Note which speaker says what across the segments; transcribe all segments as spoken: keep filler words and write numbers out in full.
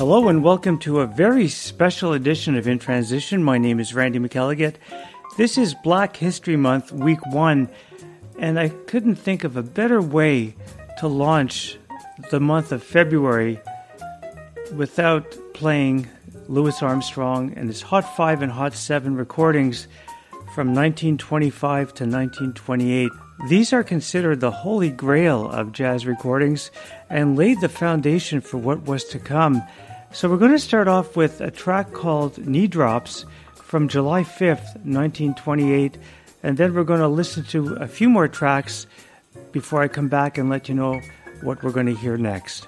Speaker 1: Hello and welcome to a very special edition of In Transition. My name is Randy McElligott. This is Black History Month, week one, and I couldn't think of a better way to launch the month of February without playing Louis Armstrong and his Hot Five and Hot Seven recordings from nineteen twenty-five to nineteen twenty-eight. These are considered the holy grail of jazz recordings and laid the foundation for what was to come. So we're going to start off with a track called Knee Drops from July fifth, nineteen twenty-eight, and then we're going to listen to a few more tracks before I come back and let you know what we're going to hear next.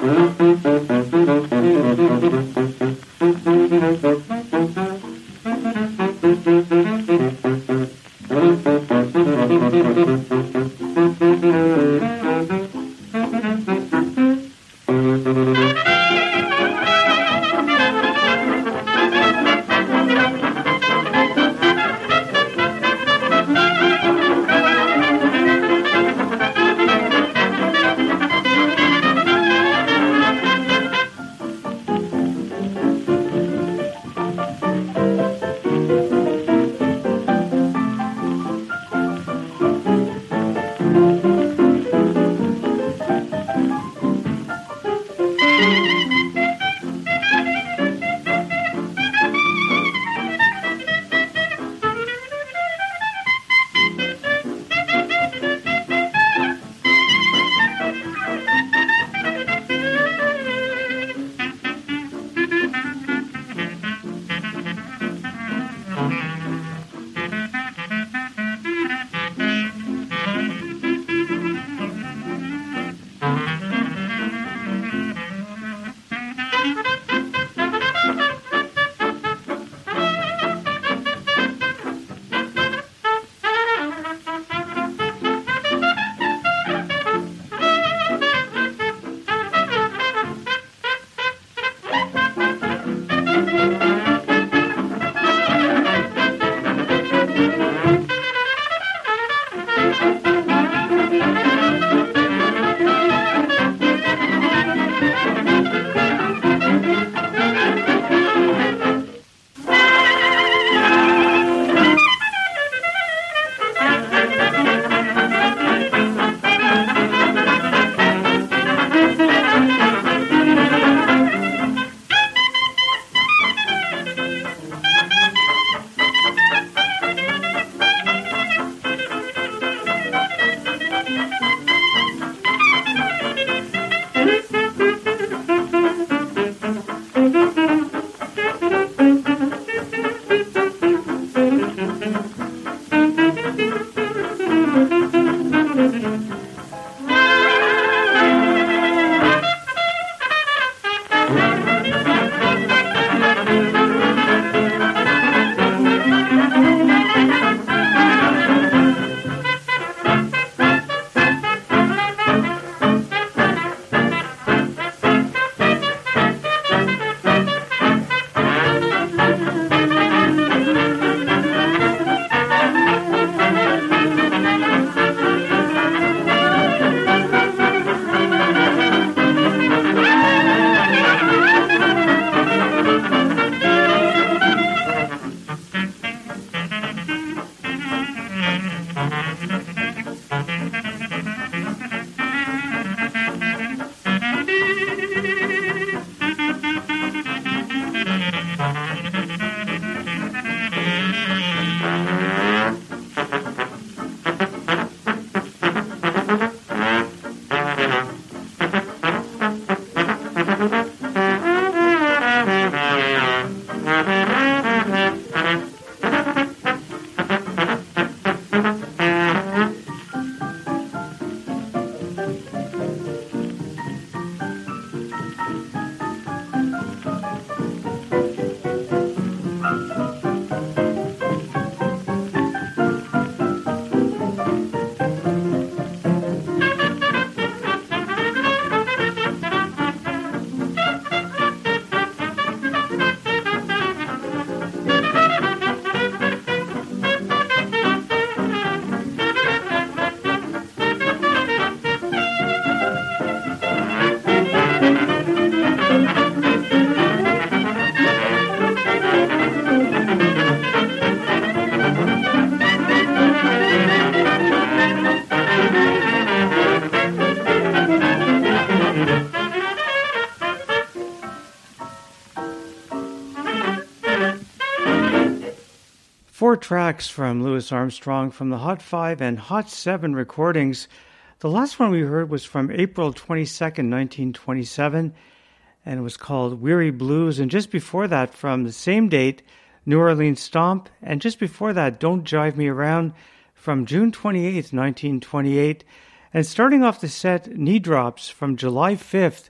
Speaker 1: Four tracks from Louis Armstrong from the Hot Five and Hot Seven recordings. The last one we heard was from April twenty-second, nineteen twenty-seven, and it was called Weary Blues. And just before that, from the same date, New Orleans Stomp. And just before that, Don't Jive Me Around from June twenty-eighth, nineteen twenty-eight. And starting off the set, Knee Drops from July fifth,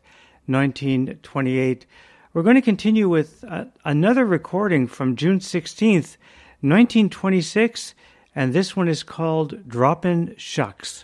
Speaker 1: nineteen twenty-eight. We're going to continue with uh, another recording from June sixteenth, nineteen twenty-six, and this one is called Droppin' Shucks.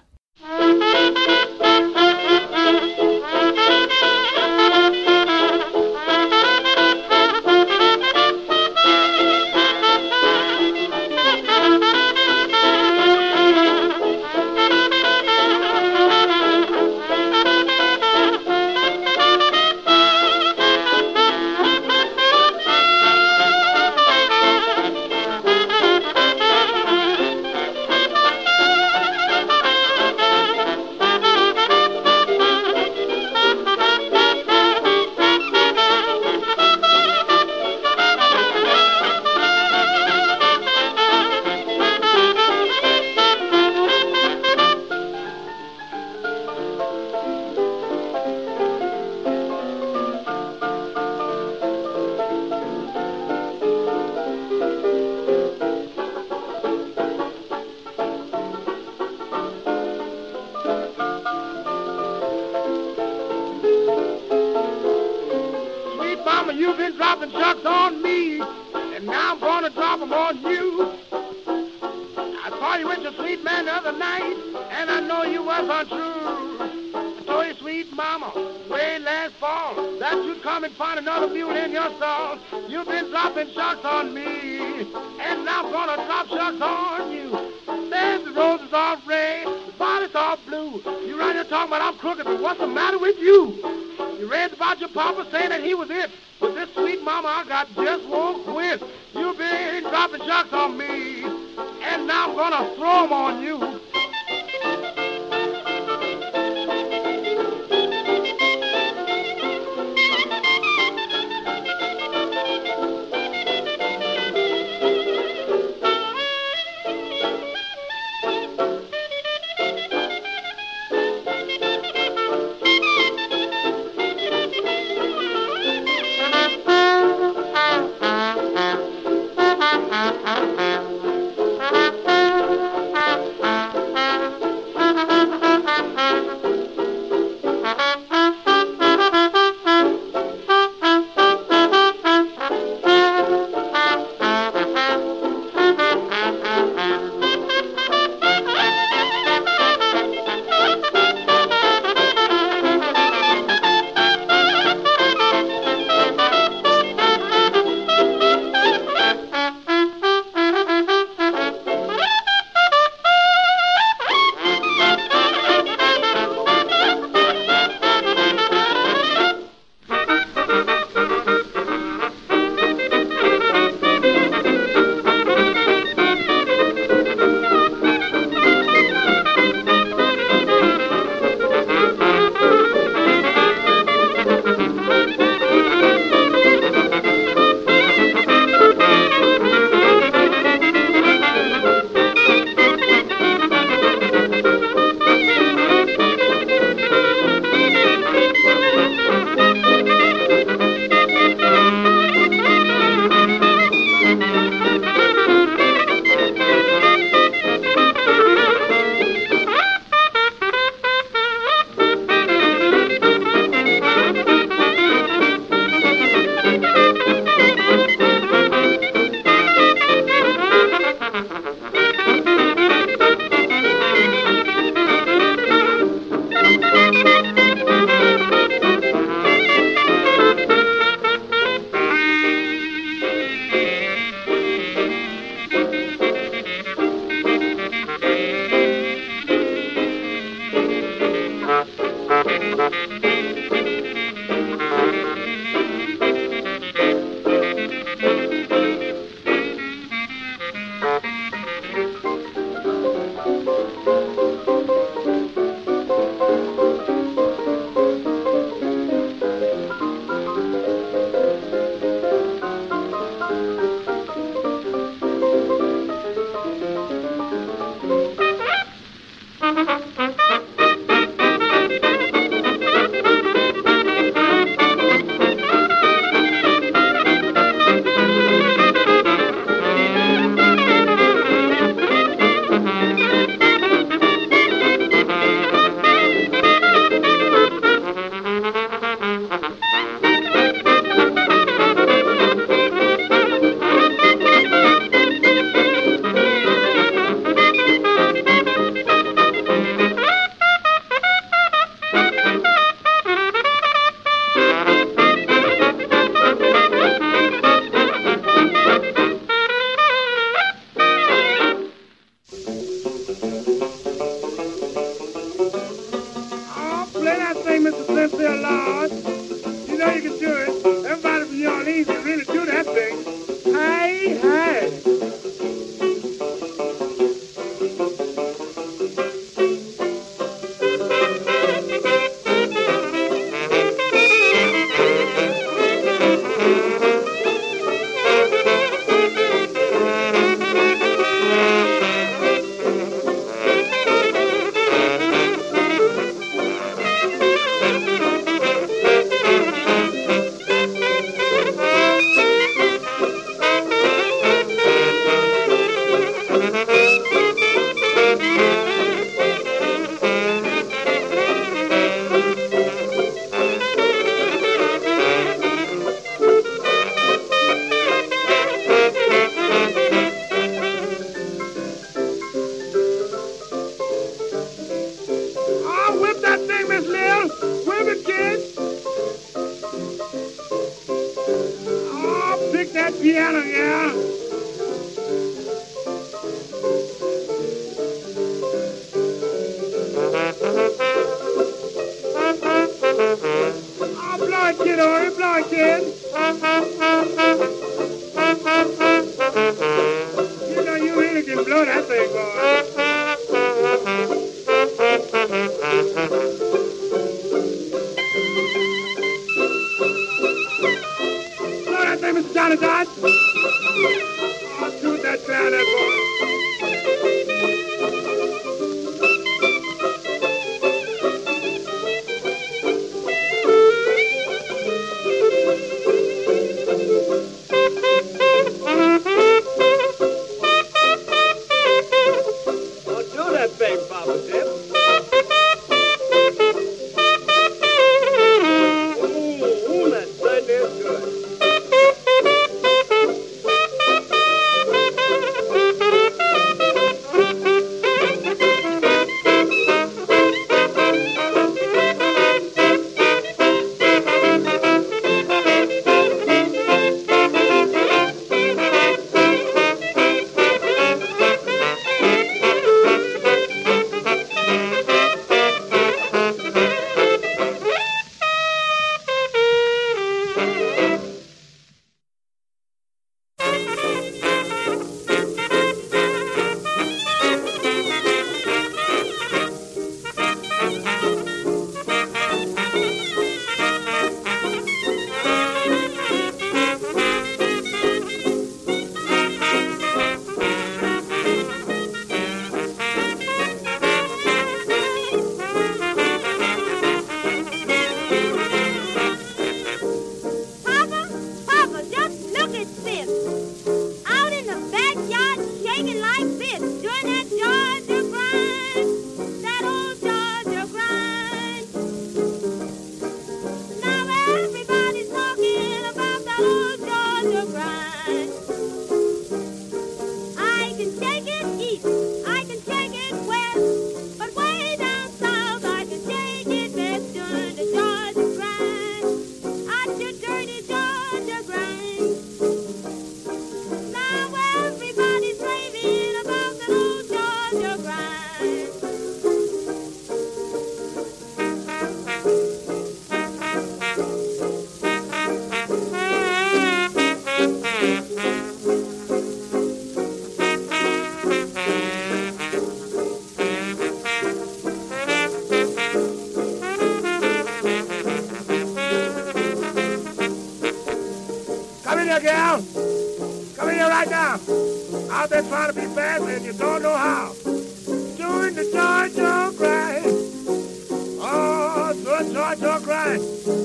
Speaker 2: blow that thing, boy. Blow that thing, Mister Johnny Dodge. Oh, shoot that clarinet, boy. Out there trying to be fast and you don't know how. Doing the Georgia grind. Oh, the Georgia grind.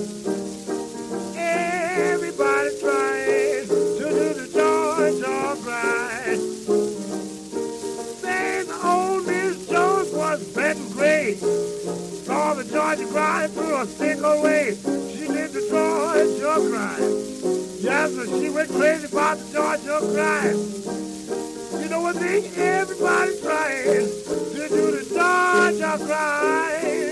Speaker 2: Everybody trying to do the Georgia grind. Then old Miss Jones was betting great. Saw the Georgia grind through a single way. She did the Georgia grind. Yes, but she went crazy about the Georgia grind. You know what I mean? Everybody's trying to do the Georgia grind.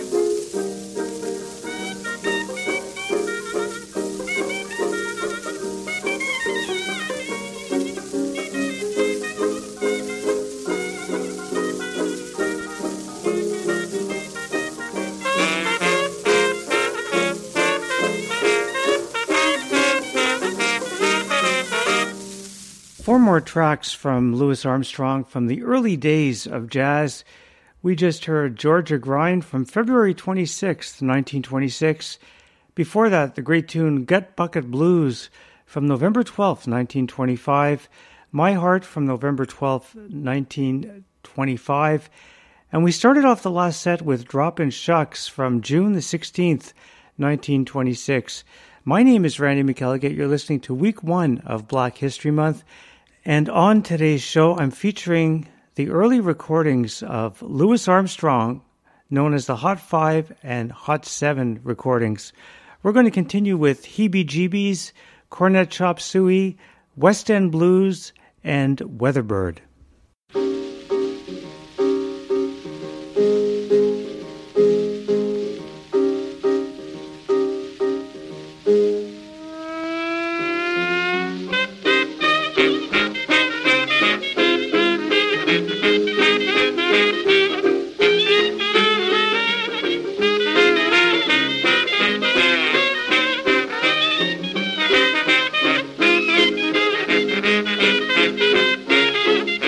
Speaker 1: Four more tracks from Louis Armstrong from the early days of jazz. We just heard Georgia Grind from February twenty-sixth, nineteen twenty-six. Before that, the great tune Gut Bucket Blues from November twelfth, nineteen twenty-five. My Heart from November twelfth, nineteen twenty-five. And we started off the last set with Droppin' Shucks from June the sixteenth, nineteen twenty-six. My name is Randy McElligott. You're listening to week one of Black History Month. And on today's show, I'm featuring the early recordings of Louis Armstrong, known as the Hot Five and Hot Seven recordings. We're going to continue with Heebie Jeebies, Cornet Chop Suey, West End Blues, and Weatherbird.
Speaker 2: Thank you.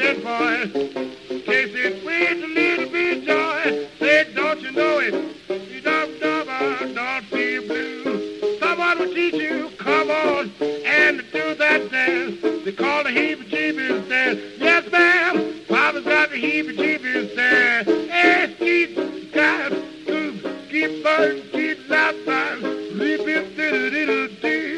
Speaker 2: this boy. Takes it with a little bit of joy. Say, don't you know it? You don't, don't, don't feel blue. Someone will teach you, come on, and do that dance. They call the heebie-jeebies dance. Yes, ma'am, Papa's got the heebie-jeebies dance. Hey, keep, guys, keep burning, keep loud, burn. Keep it, do-do-do-do-do.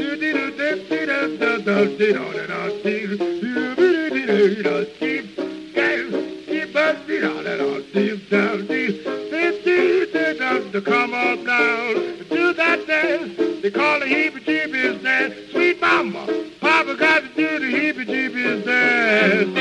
Speaker 2: Come on down, do that dance. They call the heebie-jeebies dance. Sweet mama, Papa got to do the heebie-jeebies dance.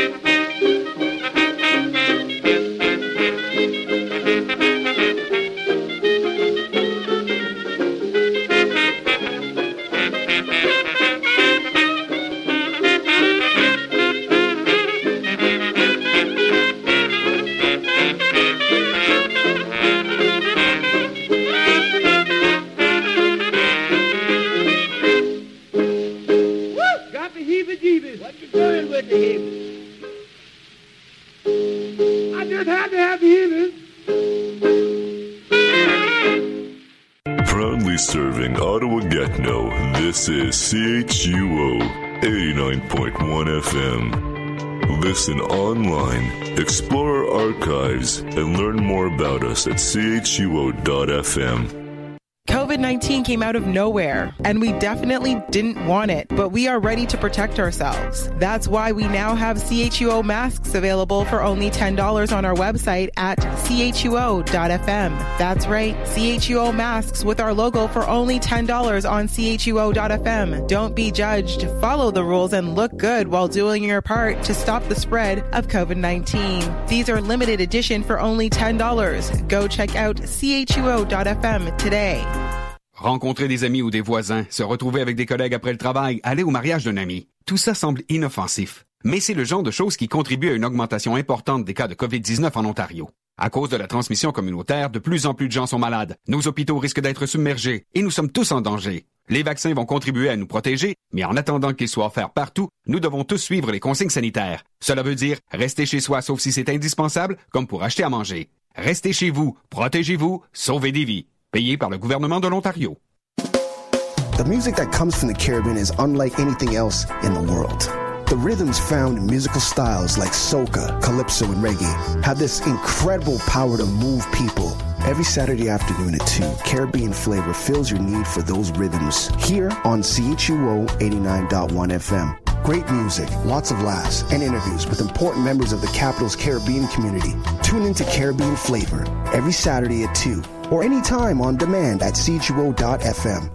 Speaker 3: Serving Ottawa-Gatineau, this is C H U O eighty-nine point one F M. Listen online, explore our archives, and learn more about us at C H U O dot F M.
Speaker 4: COVID nineteen came out of nowhere, and we definitely didn't want it, but we are ready to protect ourselves. That's why we now have C H U O masks available for only ten dollars on our website at C H U O dot F M. That's right, C H U O masks with our logo for only ten dollars on C H U O dot F M. Don't be judged. Follow the rules and look good while doing your part to stop the spread of COVID nineteen. These are limited edition for only ten dollars. Go check out C H U O dot F M today.
Speaker 5: Rencontrer des amis ou des voisins, se retrouver avec des collègues après le travail, aller au mariage d'un ami, tout ça semble inoffensif. Mais c'est le genre de choses qui contribue à une augmentation importante des cas de covid dix-neuf en Ontario. À cause de la transmission communautaire, de plus en plus de gens sont malades. Nos hôpitaux risquent d'être submergés et nous sommes tous en danger. Les vaccins vont contribuer à nous protéger, mais en attendant qu'ils soient offerts partout, nous devons tous suivre les consignes sanitaires. Cela veut dire rester chez soi sauf si c'est indispensable, comme pour acheter à manger. Restez chez vous, protégez-vous, sauvez des vies. Payé par le gouvernement de l'Ontario.
Speaker 6: The music that comes from the Caribbean is unlike anything else in the world. The rhythms found in musical styles like soca, calypso, and reggae have this incredible power to move people. Every Saturday afternoon at two, Caribbean Flavor fills your need for those rhythms here on C H U O eighty-nine point one F M. Great music, lots of laughs, and interviews with important members of the capital's Caribbean community. Tune into Caribbean Flavor every Saturday at two or anytime on demand at C H U O dot F M.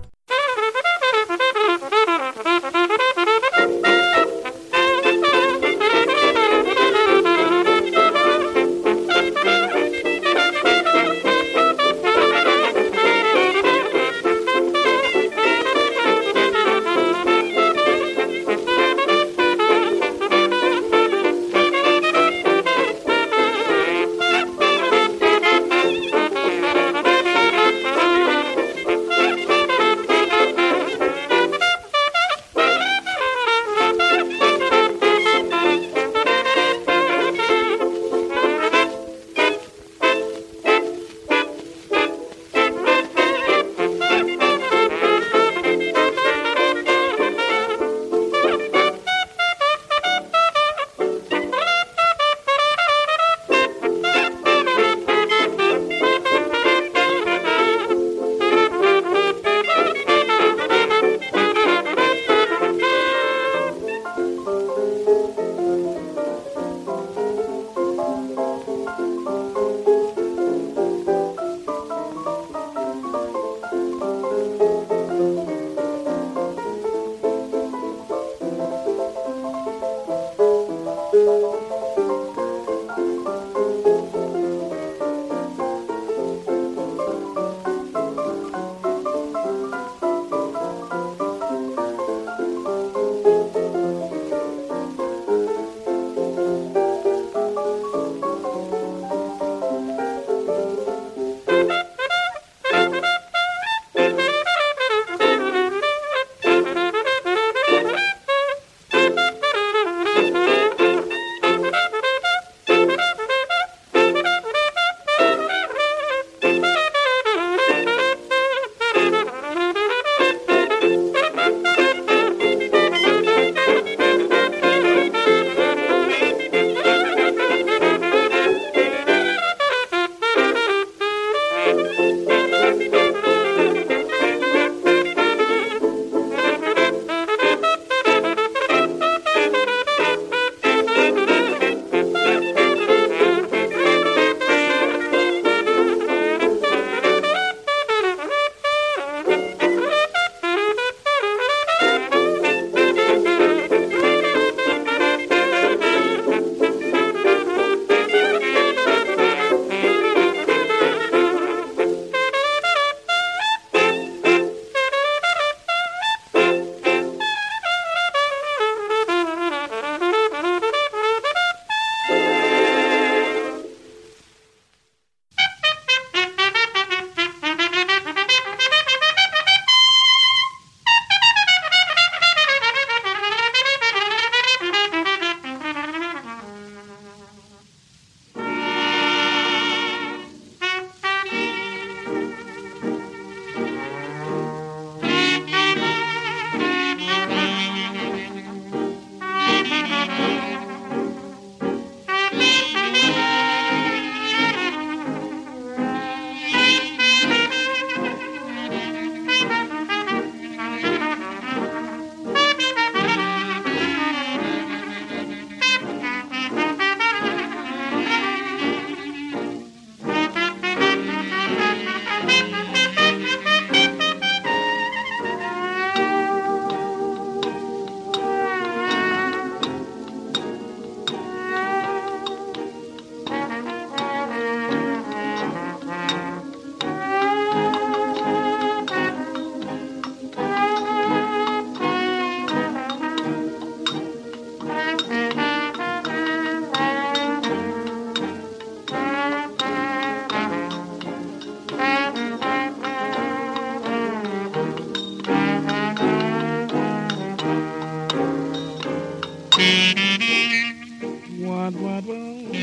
Speaker 2: what, what,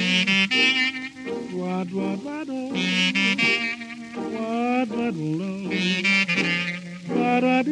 Speaker 2: what, what, what, what, what, what, what,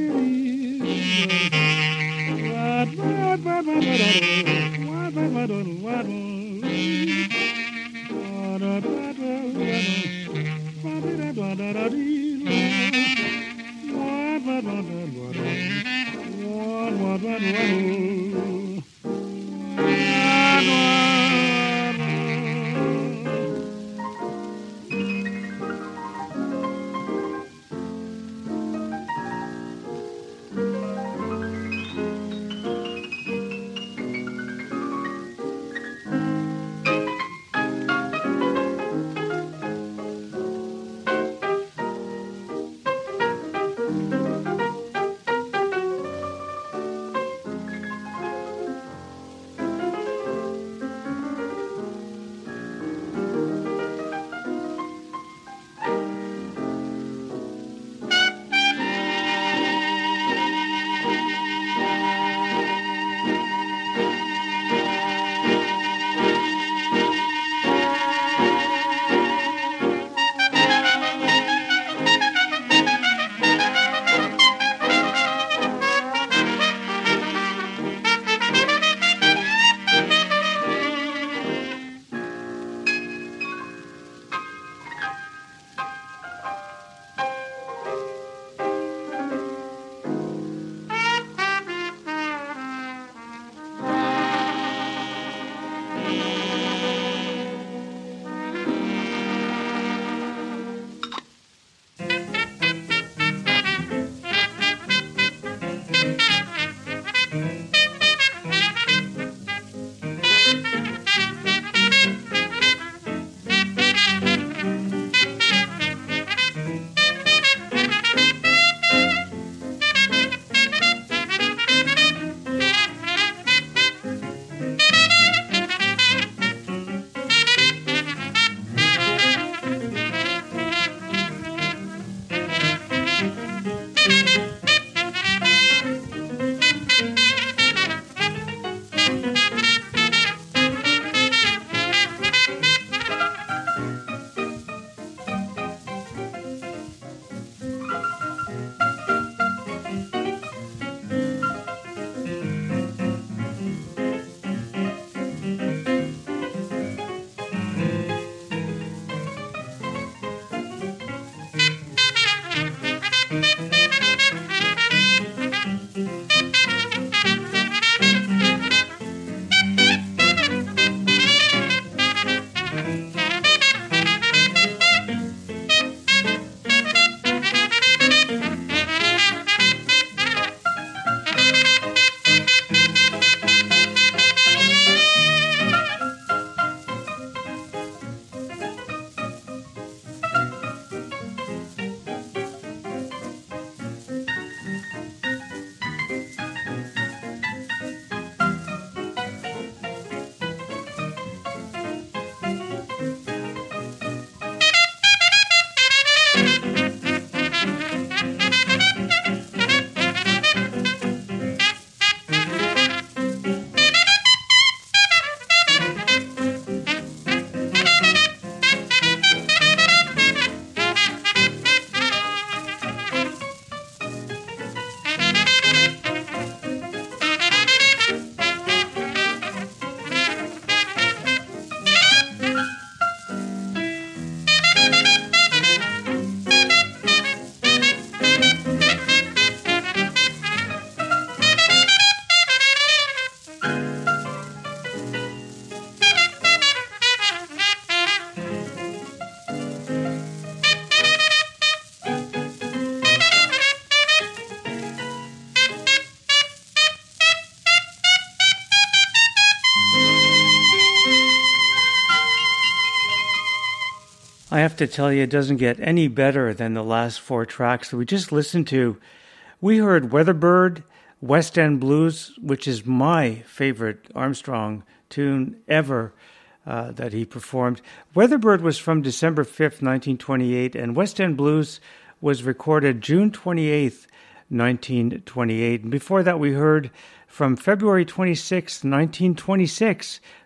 Speaker 1: I have to tell you, it doesn't get any better than the last four tracks that we just listened to. We heard Weatherbird, West End Blues, which is my favorite Armstrong tune ever uh, that he performed. Weatherbird was from December fifth, nineteen twenty-eight, and West End Blues was recorded June twenty-eighth, nineteen twenty-eight. And before that, we heard from February twenty-sixth, nineteen twenty-six,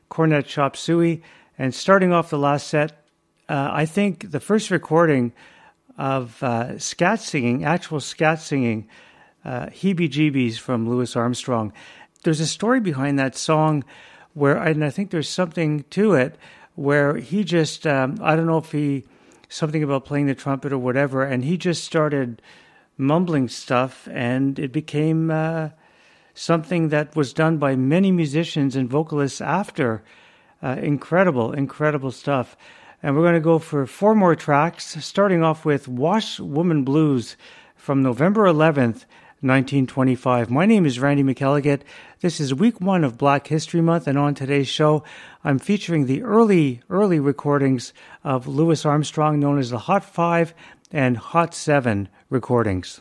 Speaker 1: Cornet Chop Suey. And starting off the last set, uh, I think the first recording of uh, scat singing, actual scat singing, uh, Heebie-Jeebies from Louis Armstrong. There's a story behind that song where, and I think there's something to it, where he just, um, I don't know if he, something about playing the trumpet or whatever, and he just started mumbling stuff, and it became uh, something that was done by many musicians and vocalists after. Uh, incredible, incredible stuff. And we're going to go for four more tracks, starting off with Wash Woman Blues from November eleventh, nineteen twenty-five. My name is Randy McElligott. This is week one of Black History Month, and on today's show, I'm featuring the early, early recordings of Louis Armstrong, known as the Hot Five and Hot Seven recordings.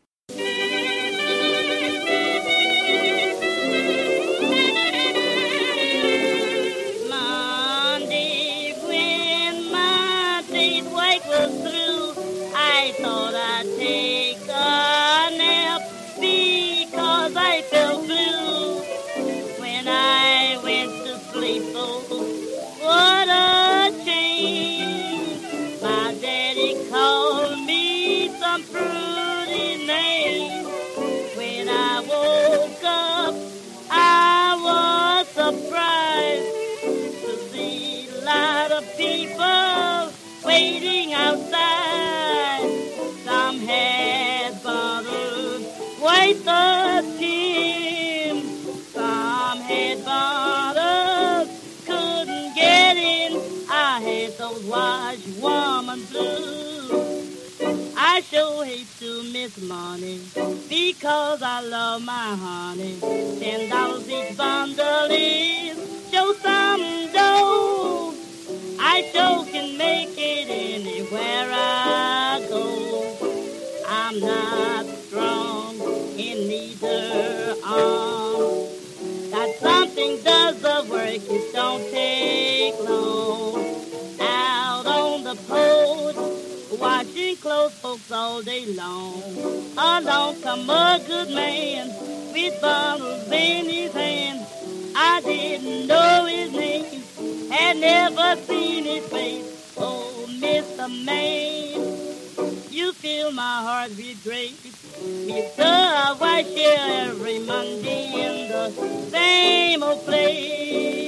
Speaker 7: I sure hate to miss money because I love my honey. Ten dollars each bundle is show some dough. I sure can make it anywhere I go. I'm not strong in neither arm. That something does the work, it don't take long. Out on the porch, washing clothes, folks all day long. Along come a good man with bottles in his hand. I didn't know his name, had never seen his face. Oh, Mister Man, you fill my heart with grace. Mister I watch you every Monday in the same old place.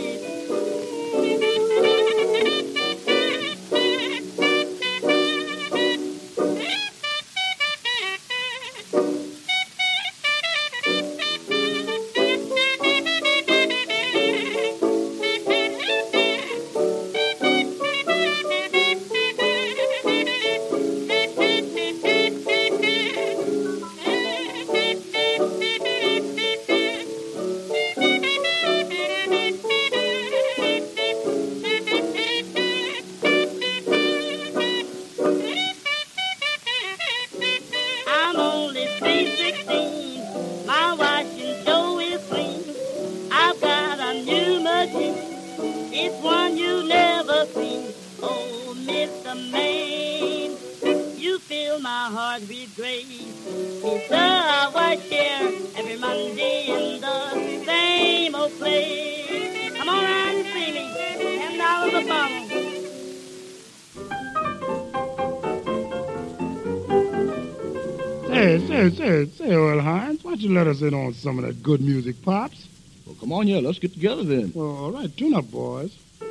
Speaker 2: Say, say, say, Earl Hines, why don't you let us in on some of that good music, Pops?
Speaker 8: Well, come on, yeah, let's get together then.
Speaker 2: Well, all right, tune up, boys.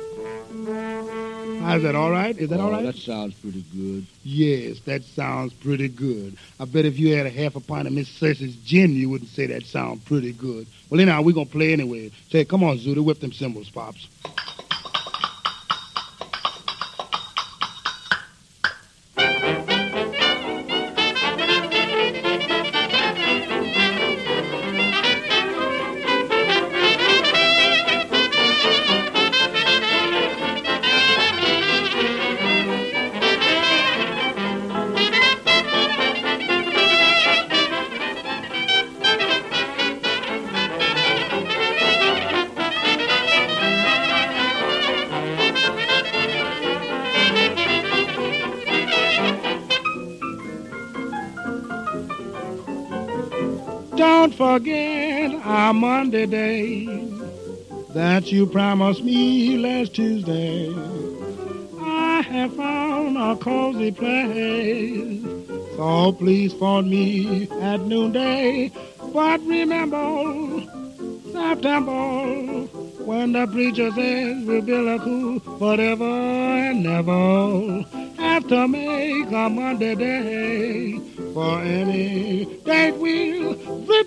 Speaker 2: How's that, all right? Is that
Speaker 8: oh,
Speaker 2: all right?
Speaker 8: That sounds pretty good.
Speaker 2: Yes, that sounds pretty good. I bet if you had a half a pint of Miss Cersei's gin, you wouldn't say that sounds pretty good. Well, anyhow, we're going to play anyway. Say, come on, Zuda, whip them cymbals, Pops. Don't forget our Monday day. that you promised me last Tuesday. I have found a cozy place, so please phone me at noonday. But remember, September, when the preacher says we'll build a cool forever and never have to make a Monday day for any date we'll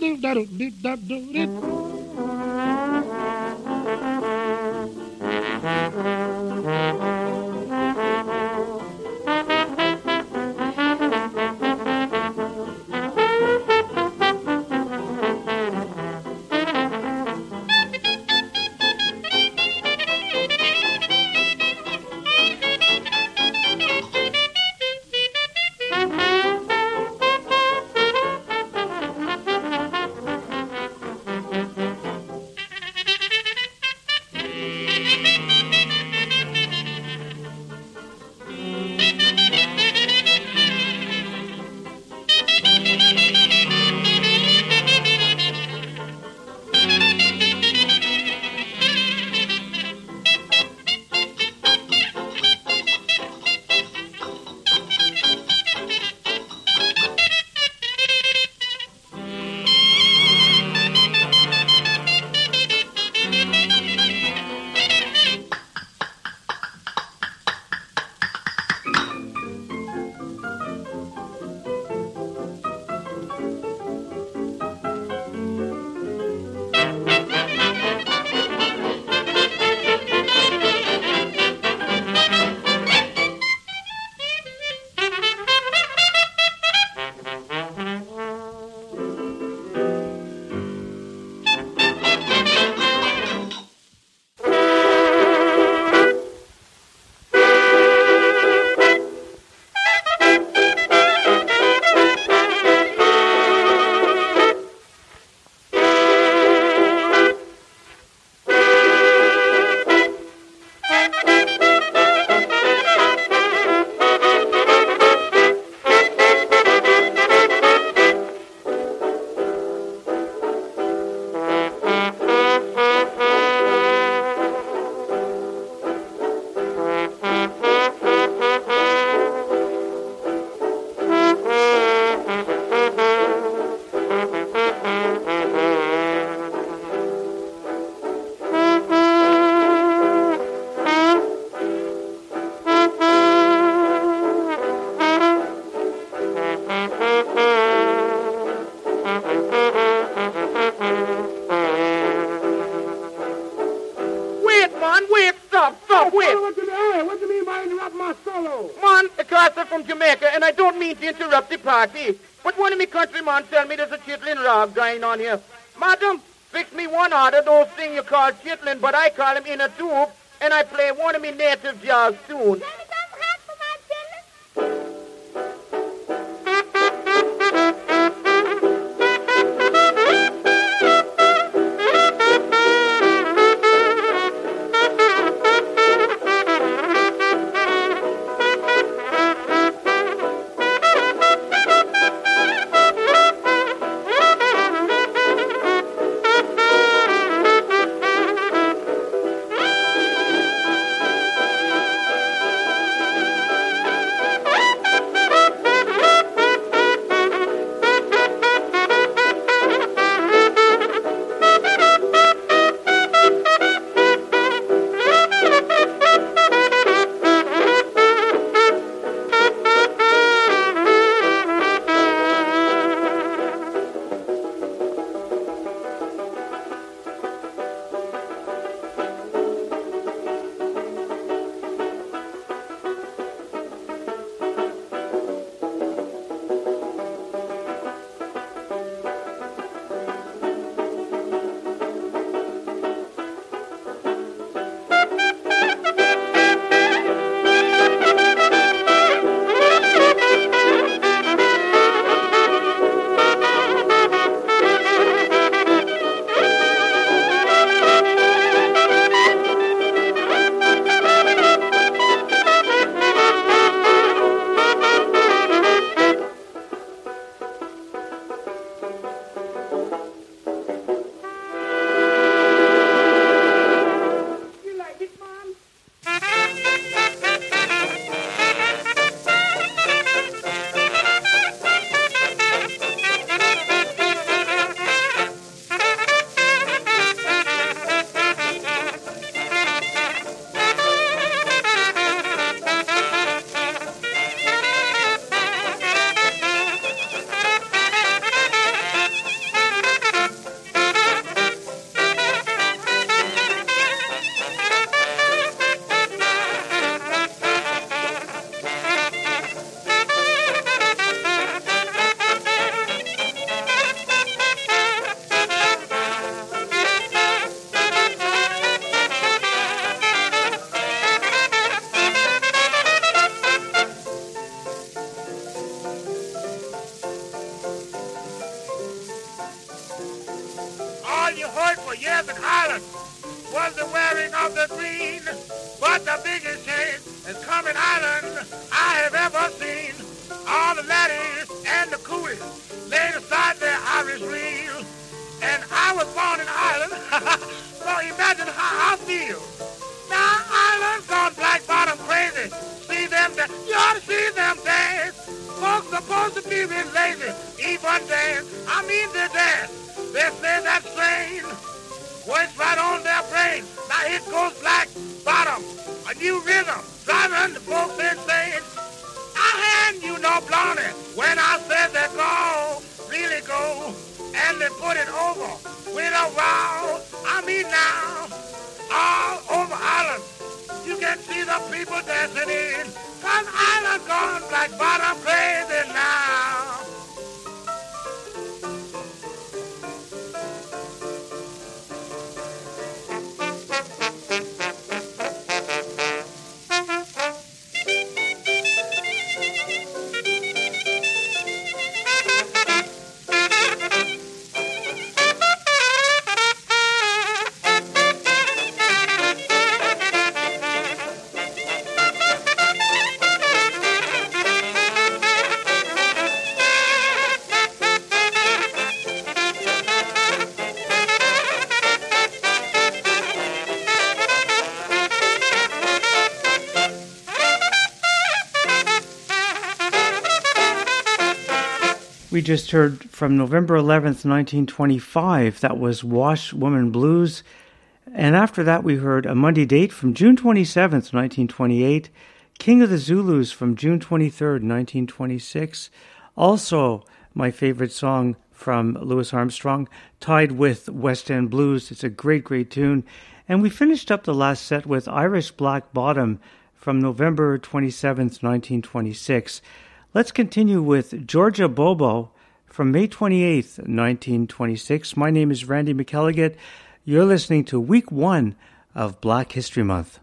Speaker 9: interrupt the party, but one of me countrymen tell me there's a chitlin rag going on here. Madam, fix me one out of those things you call chitlin, but I call him in a tube, and I play one of me native jazz tunes.
Speaker 2: was the wearing of the green, but the biggest change is coming island I have ever seen. All the laddies and the coolies laid aside their Irish reel, and I was born in Ireland, so imagine how I feel. Now Ireland's gone black bottom crazy. See them dance, you ought to see them dance. Folks supposed to be real lazy, even dance. I mean they dance. They say that strain works right on their brain. Now it goes black bottom, a new rhythm, driving the folks insane. I hand you no blondie when I said that go, really go, and they put it over with a wow. I mean now, all over Ireland, you can see the people dancing in, cause Ireland's gone black bottom crazy now.
Speaker 1: We just heard from November eleventh, nineteen twenty-five. That was Washwoman Blues. And after that, we heard A Monday Date from June twenty-seventh, nineteen twenty-eight. King of the Zulus from June twenty-third, nineteen twenty-six. Also, my favorite song from Louis Armstrong, tied with West End Blues. It's a great, great tune. And we finished up the last set with Irish Black Bottom from November twenty-seventh, nineteen twenty-six. Let's continue with Georgia Bobo from May twenty-eighth, nineteen twenty-six. My name is Randy McElligott. You're listening to Week One of Black History Month.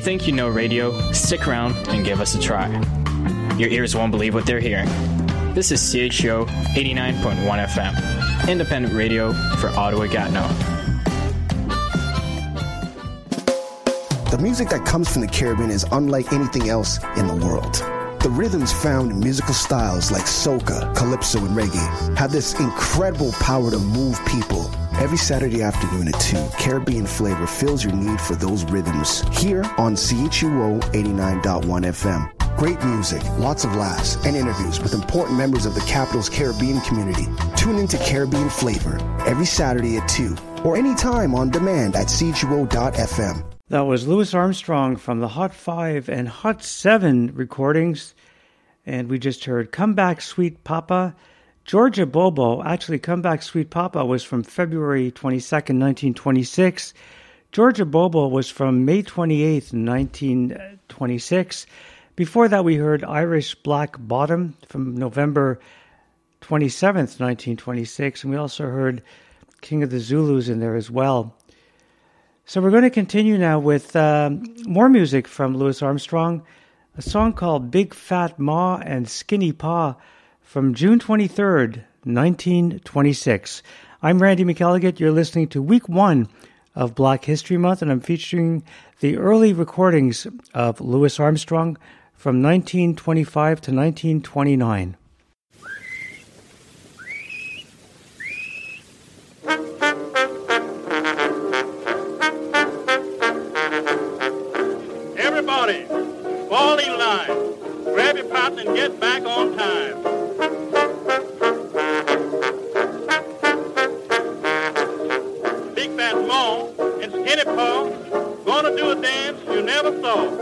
Speaker 10: think you know radio, stick around and give us a try. Your ears won't believe what they're hearing. This is C H U O eighty-nine point one F M, independent radio for Ottawa-Gatineau.
Speaker 6: The music that comes from the Caribbean is unlike anything else in the world. The rhythms found in musical styles like soca, calypso, and reggae have this incredible power to move people. Every Saturday afternoon at two, Caribbean Flavor fills your need for those rhythms here on C H U O eighty-nine point one F M. Great music, lots of laughs, and interviews with important members of the capital's Caribbean community. Tune into Caribbean Flavor every Saturday at two or anytime on demand at C H U O dot F M.
Speaker 1: That was Louis Armstrong from the Hot Five and Hot Seven recordings. And we just heard Come Back Sweet Papa. Georgia Bobo, actually Come Back Sweet Papa was from February twenty-second, nineteen twenty-six. Georgia Bobo was from May twenty-eighth, nineteen twenty-six. Before that we heard Irish Black Bottom from November twenty-seventh, nineteen twenty-six. And we also heard King of the Zulus in there as well. So we're going to continue now with um, more music from Louis Armstrong, a song called Big Fat Ma and Skinny Pa from June twenty-third, nineteen twenty-six. I'm Randy McElligott. You're listening to week one of Black History Month, and I'm featuring the early recordings of Louis Armstrong from nineteen twenty-five to nineteen twenty-nine.
Speaker 9: Everybody, fall in line. Grab your pot and get back on time. Big Fat Ma and Skinny Pa gonna do a dance you never saw.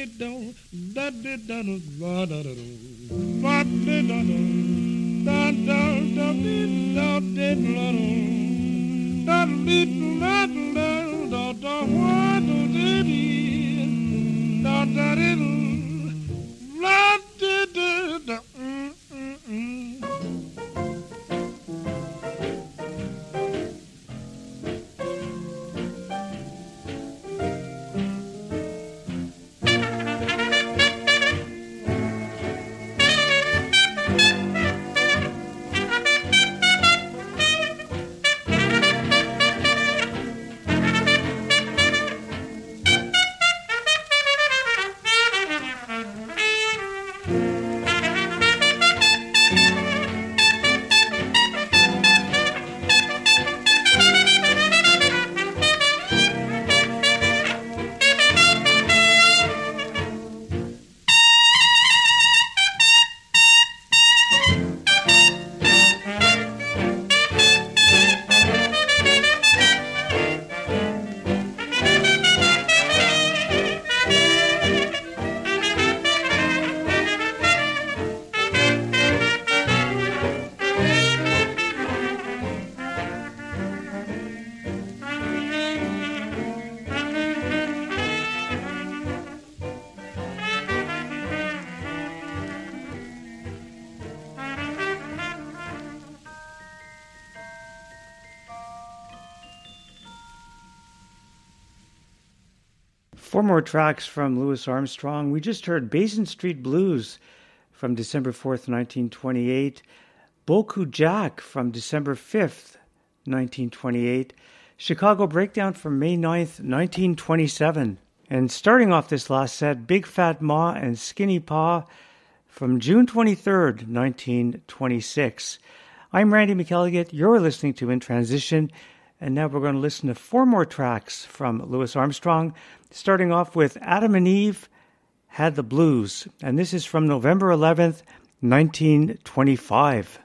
Speaker 1: Four more tracks from Louis Armstrong. We just heard Basin Street Blues from December fourth, nineteen twenty-eight, Boku Jack from December fifth, nineteen twenty-eight, Chicago Breakdown from May ninth, nineteen twenty-seven, and starting off this last set, Big Fat Ma and Skinny Pa from June twenty-third, nineteen twenty-six. I'm Randy McElligott. You're listening to In Transition, and now we're going to listen to four more tracks from Louis Armstrong, starting off with Adam and Eve Had the Blues, and this is from November eleventh, nineteen twenty-five.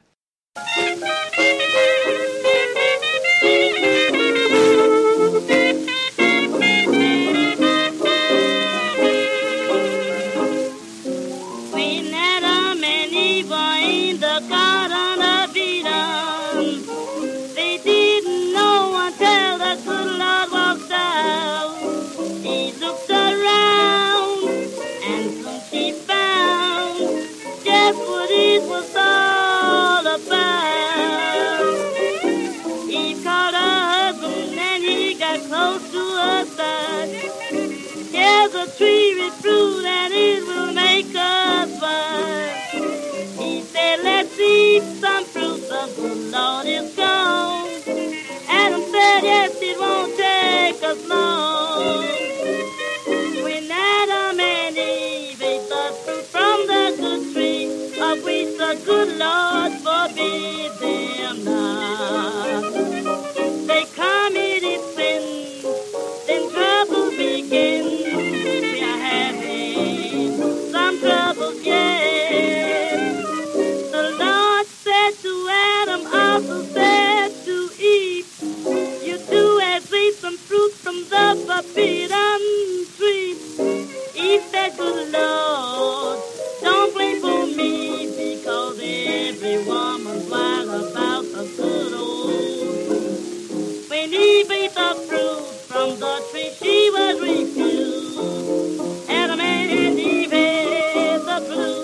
Speaker 7: When Adam and Eve were in the Garden of Eden, they didn't know until the good Lord walked out. He looked around and soon she found just what it was all about. He caught her husband and he got close to her side. Here's a tree with fruit and it will make us wise. He said, let's eat some fruit, the good Lord is gone. Adam said, yes, it won't take us long. When Adam and Eve ate the fruit from the good tree, of which the good Lord forbid them not, they committed sin, then trouble begins. We are having some troubles yet. The Lord said to Adam, also said to Eve, you two have eat some fruit from the forbidden tree. Eve said, good Lord, don't blame for me, because every woman's wild about the good old fruit. When Eve ate the fruit from the tree, she was refused. Adam and Eve had the blues.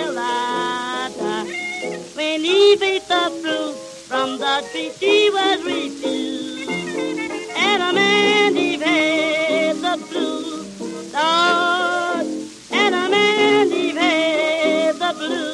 Speaker 7: Carolina. When Eve ate the fruit from the tree, she was refused. And a man Eve had the blues, Lord. And a man Eve had the blues.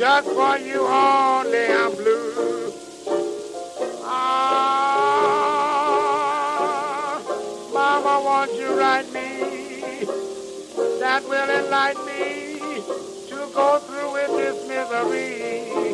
Speaker 2: just for you only I'm blue. Ah, Mama, won't you write me? That will enlighten me to go through with this misery.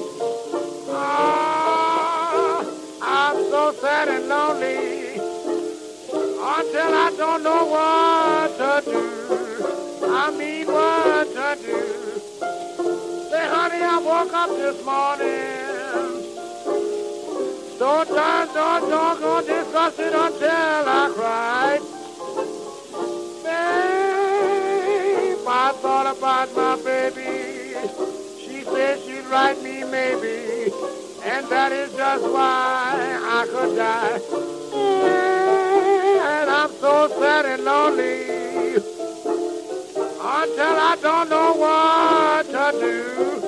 Speaker 2: Ah, I'm so sad and lonely until I don't know what to do. I mean what to do. Say, honey, I woke up this morning so darn, darn, doggone disgusted until I cried. Babe, I thought about my baby. She said she'd write me maybe, and that is just why I could die. And I'm so sad and lonely until I don't know what to do.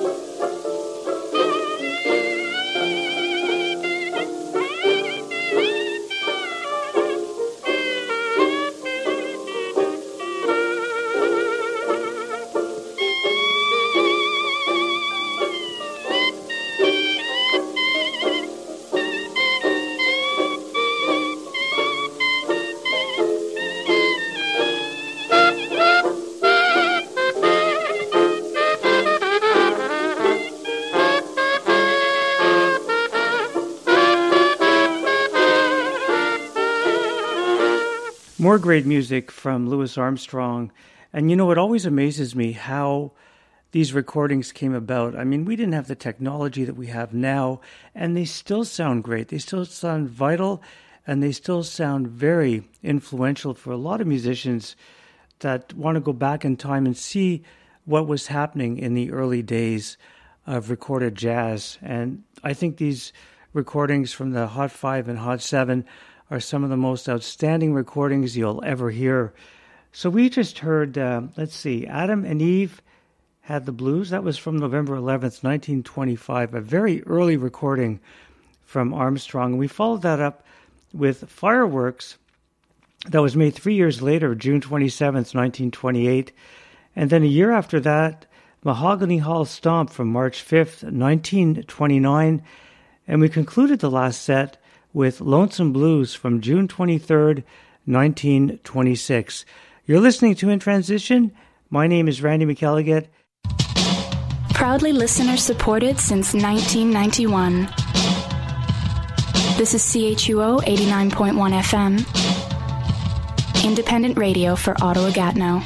Speaker 1: More great music from Louis Armstrong. And you know, it always amazes me how these recordings came about. I mean, we didn't have the technology that we have now, and they still sound great. They still sound vital, and they still sound very influential for a lot of musicians that want to go back in time and see what was happening in the early days of recorded jazz. And I think these recordings from the Hot Five and Hot Seven are some of the most outstanding recordings you'll ever hear. So we just heard, uh, let's see, Adam and Eve Had the Blues. That was from November eleventh, nineteen twenty-five, a very early recording from Armstrong. And we followed that up with Fireworks, that was made three years later, June twenty-seventh, nineteen twenty-eight. And then a year after that, Mahogany Hall Stomp from March fifth, nineteen twenty-nine. And we concluded the last set with Lonesome Blues from June twenty-third, nineteen twenty-six. You're listening to In Transition. My name is Randy McElligott.
Speaker 11: Proudly listener supported since nineteen ninety-one. This is C H U O eighty-nine point one F M. Independent radio for Ottawa-Gatineau.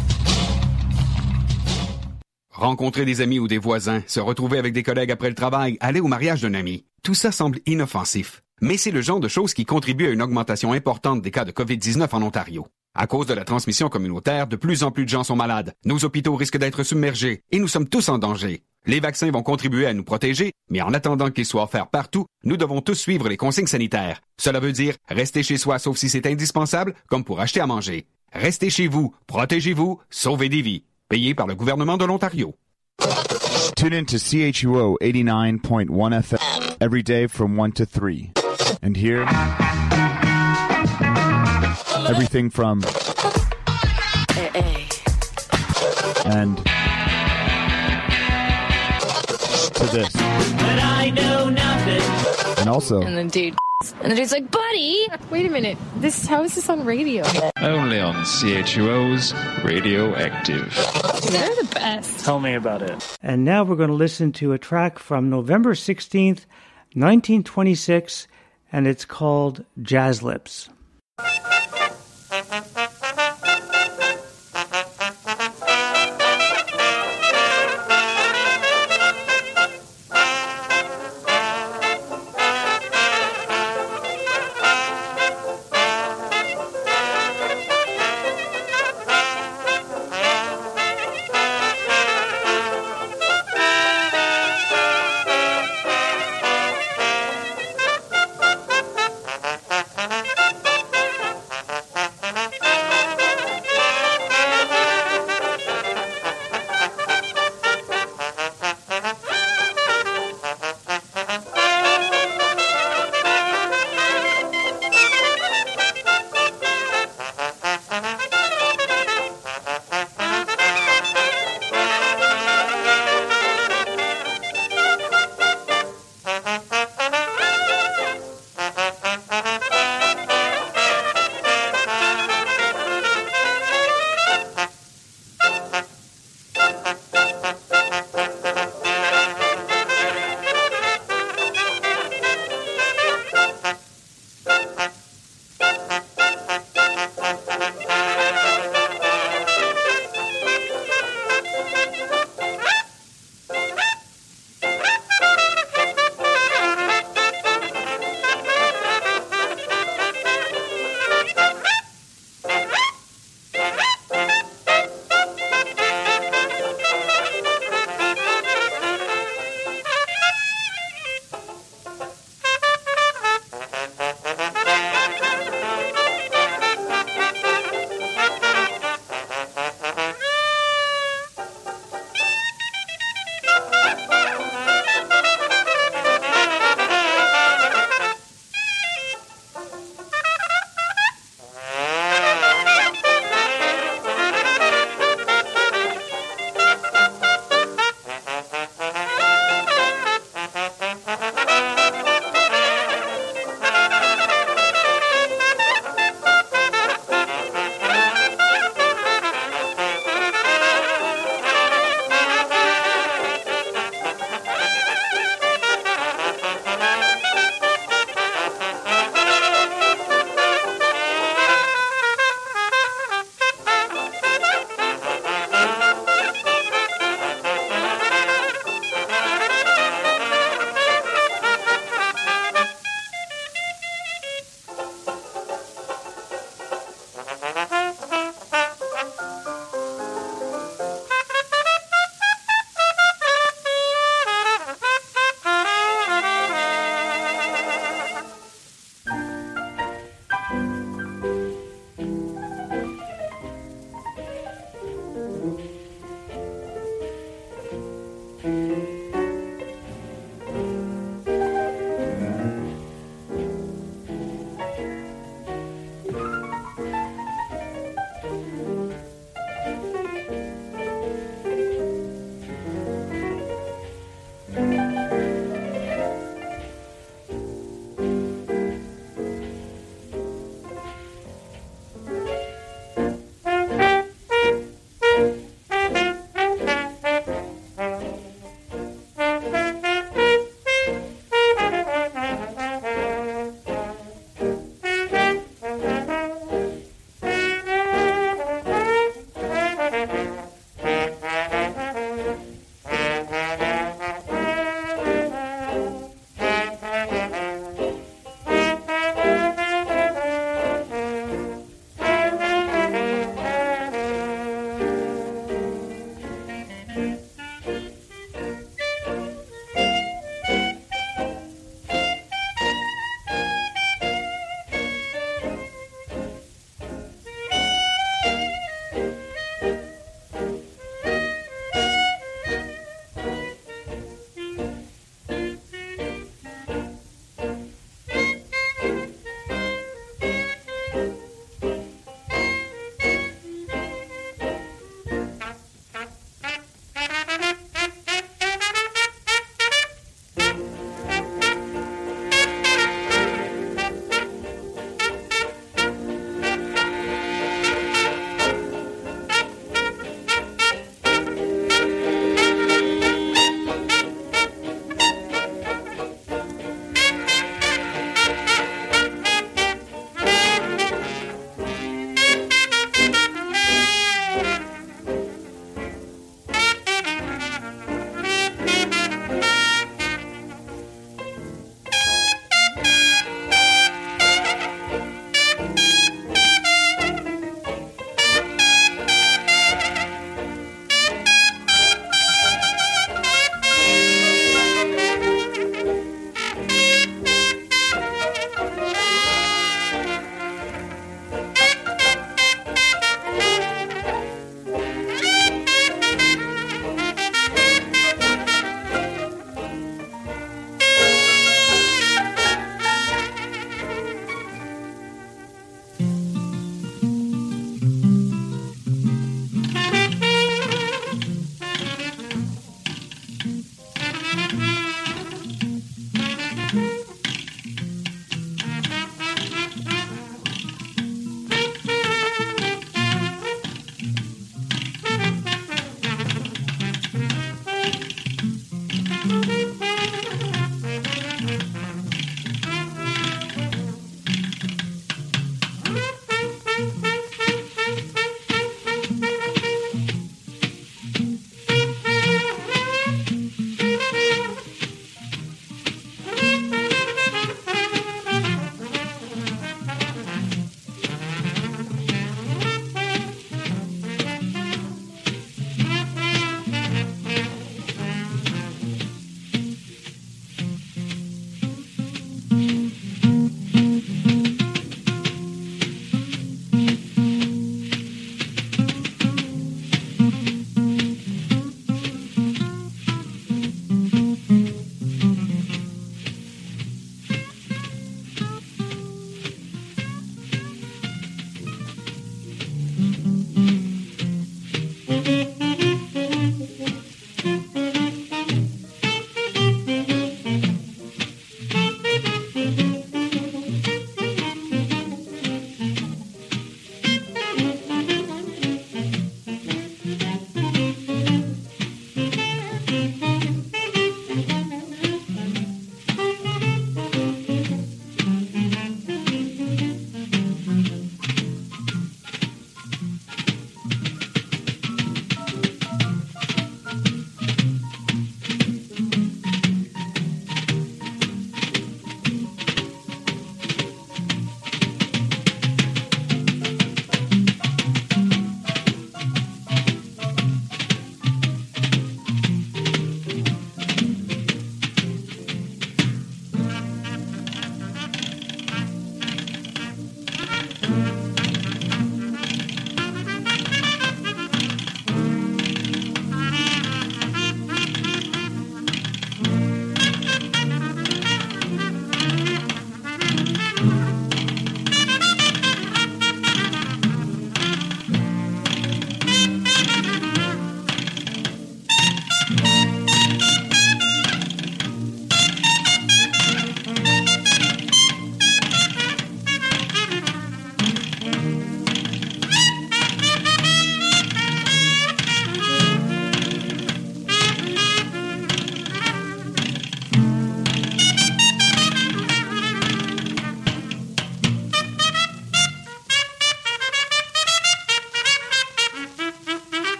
Speaker 5: Rencontrer des amis ou des voisins, se retrouver avec des collègues après le travail, aller au mariage d'un ami. Tout ça semble inoffensif. Mais c'est le genre de choses qui contribue à une augmentation importante des cas de covid dix-neuf en Ontario. À cause de la transmission communautaire, de plus en plus de gens sont malades. Nos hôpitaux risquent d'être submergés et nous sommes tous en danger. Les vaccins vont contribuer à nous protéger, mais en attendant qu'ils soient offerts partout, nous devons tous suivre les consignes sanitaires. Cela veut dire rester chez soi sauf si c'est indispensable, comme pour acheter à manger. Restez chez vous, protégez-vous, sauvez des vies. Payé par le gouvernement de l'Ontario.
Speaker 12: Tune in to C H U O eighty-nine point one F M every day from one to three. And here, everything from and to this.
Speaker 13: But I know nothing.
Speaker 12: And also,
Speaker 14: and the dude, and the dude's like, buddy, wait a minute. This how is this on radio?
Speaker 15: Only on C H U O's Radioactive.
Speaker 14: They're the best.
Speaker 15: Tell me about it.
Speaker 1: And now we're going to listen to a track from November sixteenth, nineteen twenty-six, and it's called Jazz Lips.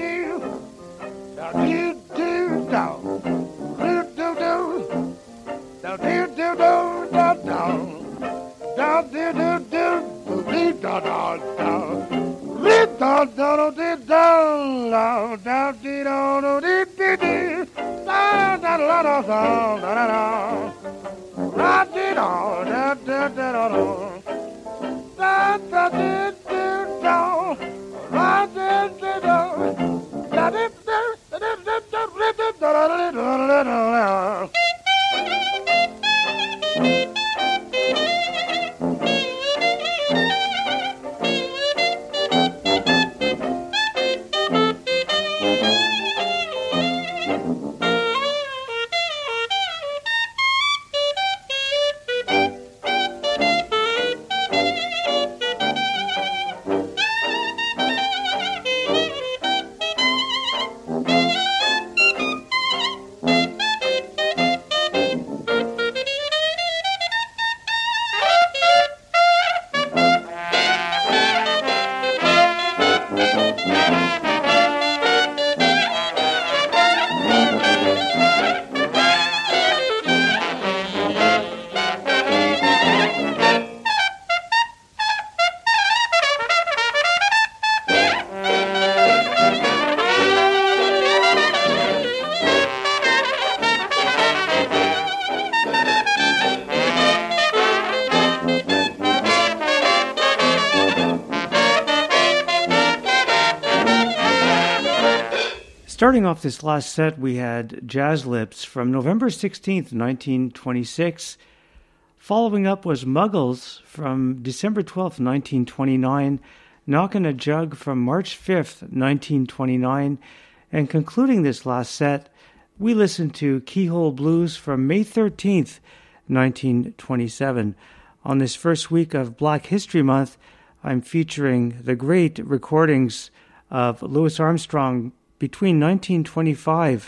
Speaker 1: Starting off this last set, we had Jazz Lips from November sixteenth, nineteen twenty-six. Following up was Muggles from December twelfth, nineteen twenty-nine, Knockin' a Jug from March fifth, nineteen twenty-nine, and concluding this last set, we listened to Keyhole Blues from May thirteenth, nineteen twenty-seven. On this first week of Black History Month, I'm featuring the great recordings of Louis Armstrong between nineteen twenty-five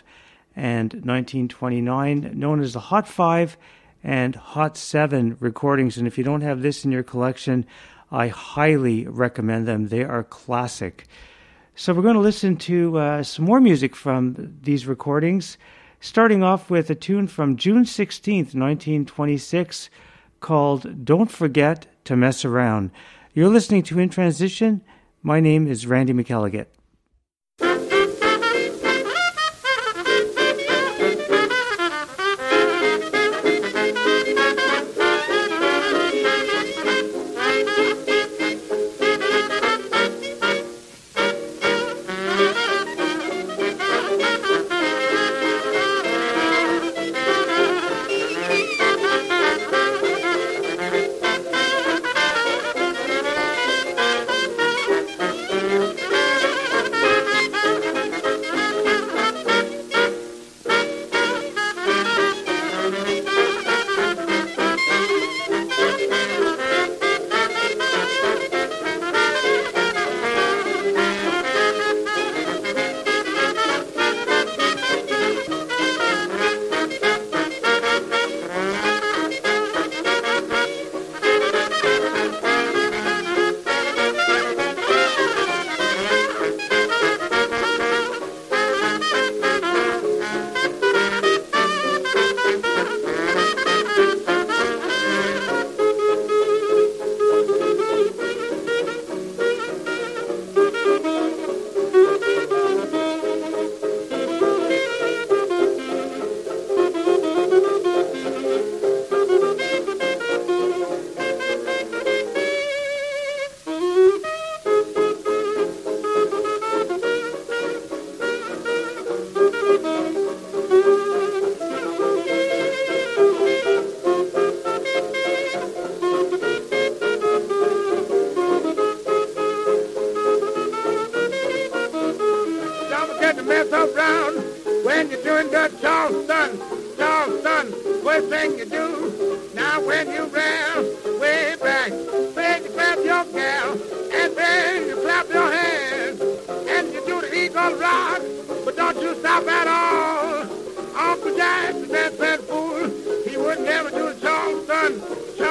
Speaker 1: and nineteen twenty-nine, known as the Hot Five and Hot Seven recordings. And if you don't have this in your collection, I highly recommend them. They are classic. So we're going to listen to uh, some more music from these recordings, starting off with a tune from June sixteenth, nineteen twenty-six, called Don't Forget to Mess Around. You're listening to In Transition. My name is Randy McElligott.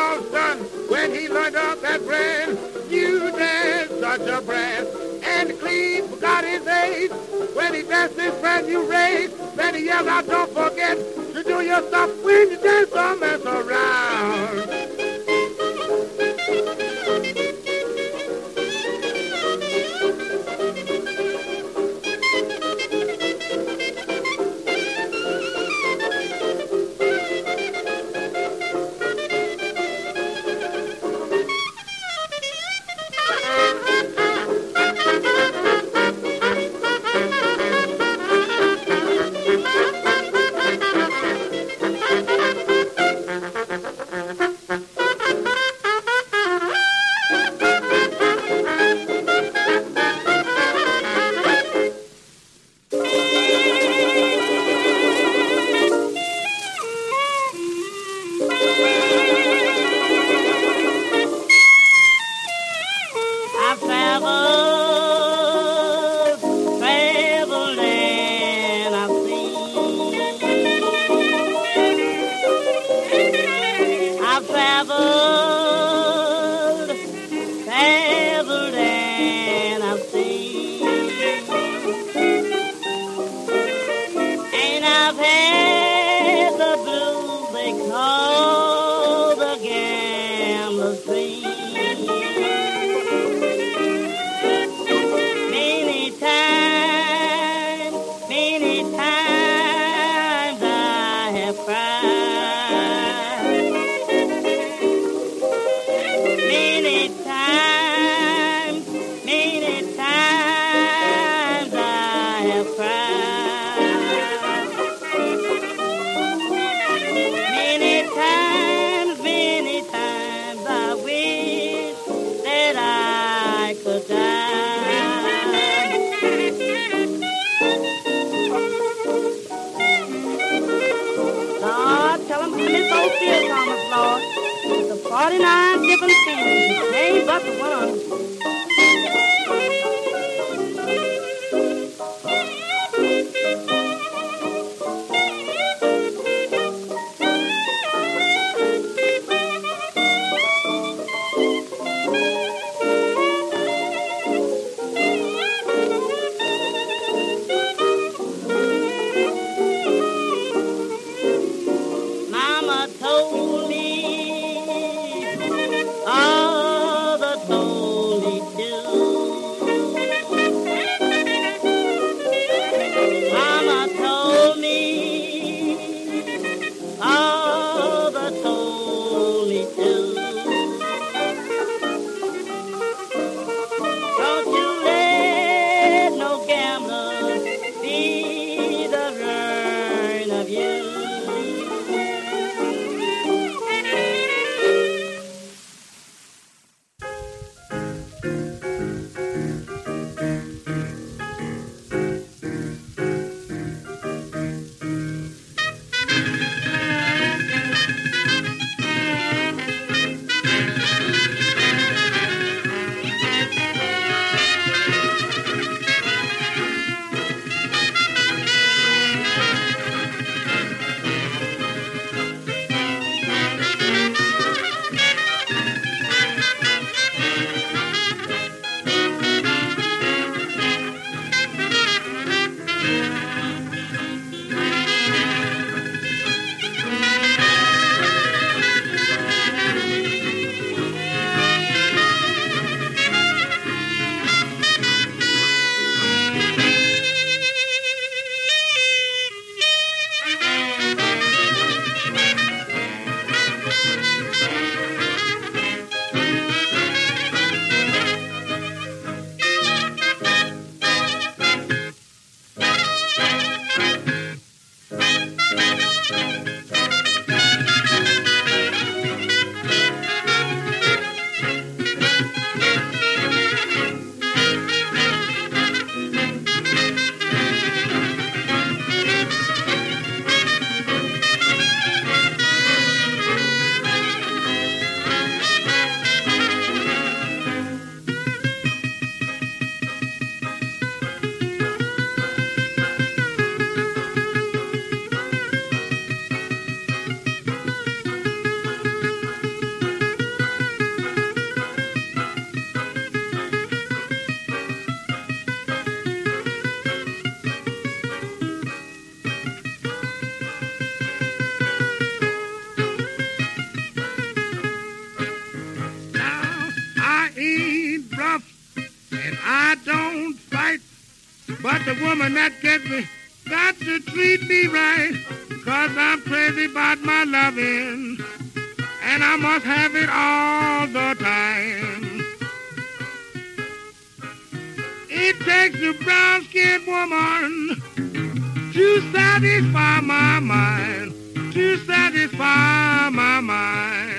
Speaker 9: When he learned up that brand, you dance such a brand, and the
Speaker 2: he forgot his age. When he danced his brand new rage, then he yelled out, don't forget to do your stuff when you dance, don't mess around.
Speaker 7: forty-nine different things, ain't but the one. Mama told me all the told
Speaker 2: the woman that gets me got to treat me right, 'cause I'm crazy about my loving, and I must have it all the time. It takes a brown-skinned woman to satisfy my mind, to satisfy my mind.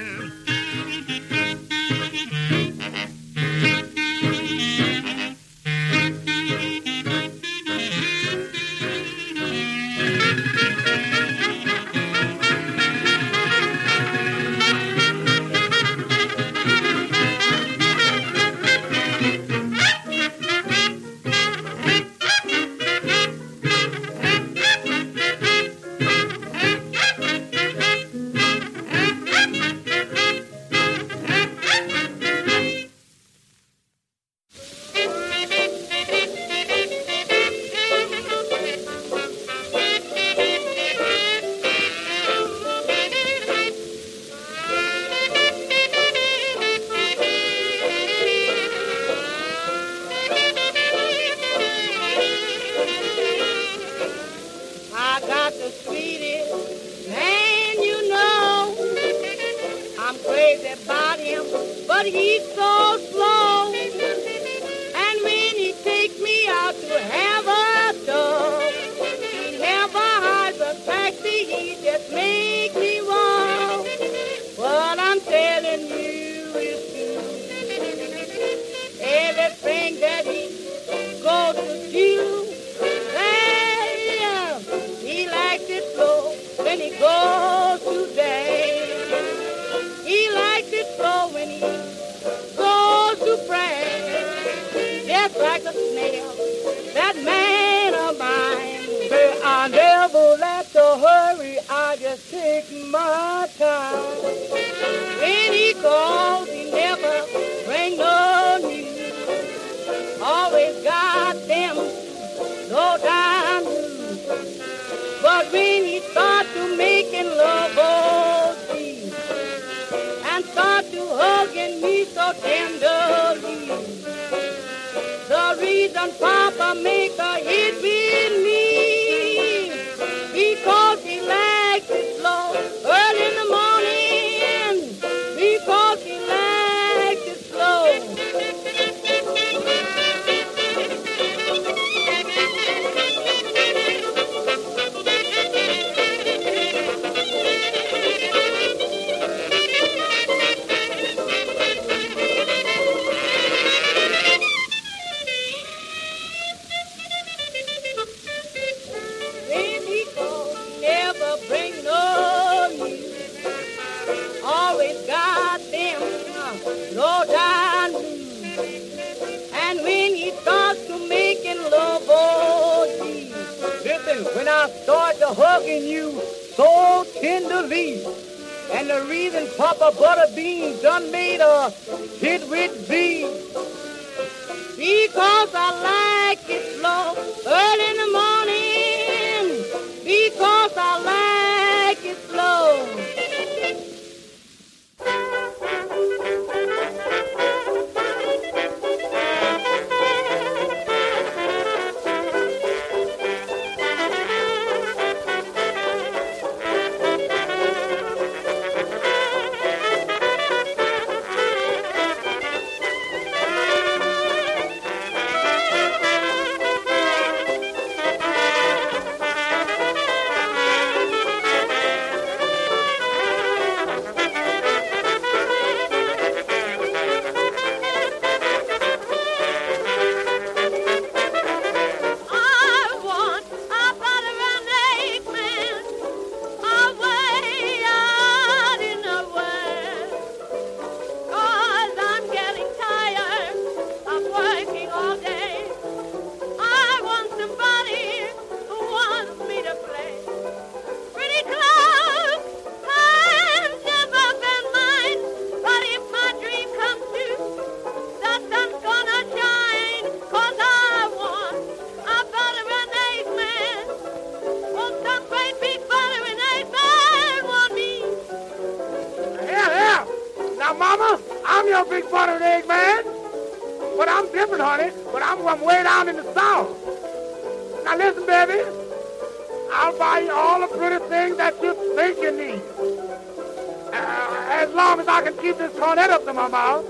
Speaker 2: Now listen, baby. I'll buy you all the pretty things that you think you need. Uh, as long as I can keep this cornet up to my mouth.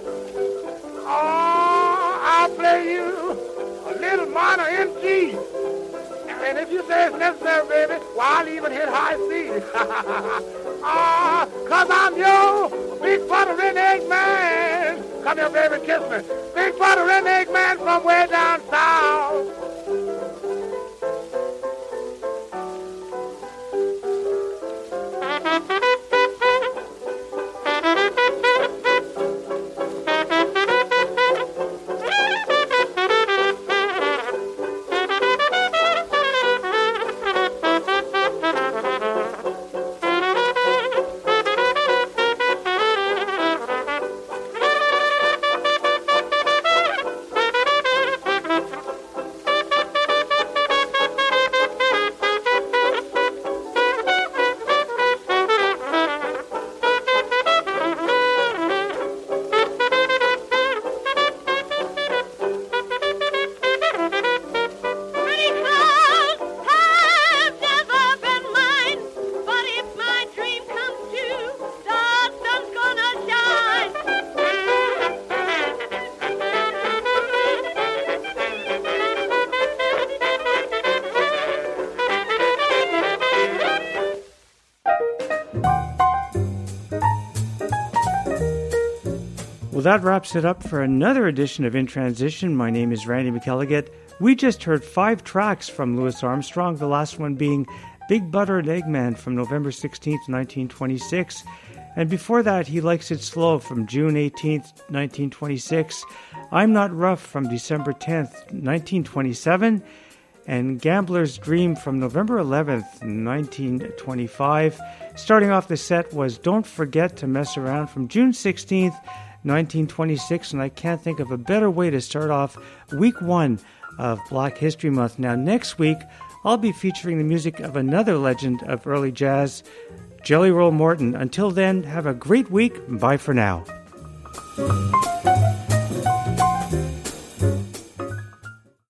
Speaker 2: Oh, I'll play you a little minor in G. And if you say it's necessary, baby, well, I'll even hit high C. Ah, cause I'm your big buttering egg man. Come here, baby, kiss me. Big buttering egg man from way down south.
Speaker 1: Well, that wraps it up for another edition of In Transition. My name is Randy McElligott. We just heard five tracks from Louis Armstrong, the last one being Big Butter and Eggman from November sixteenth, nineteen twenty-six. And before that, He Likes It Slow from June eighteenth, nineteen twenty-six. I'm Not Rough from December tenth, nineteen twenty-seven. And Gambler's Dream from November eleventh, nineteen twenty-five. Starting off the set was Don't Forget to Mess Around from June sixteenth, nineteen twenty-six, and I can't think of a better way to start off week one of Black History Month. Now, next week, I'll be featuring the music of another legend of early jazz, Jelly Roll Morton. Until then, have a great week. Bye for now.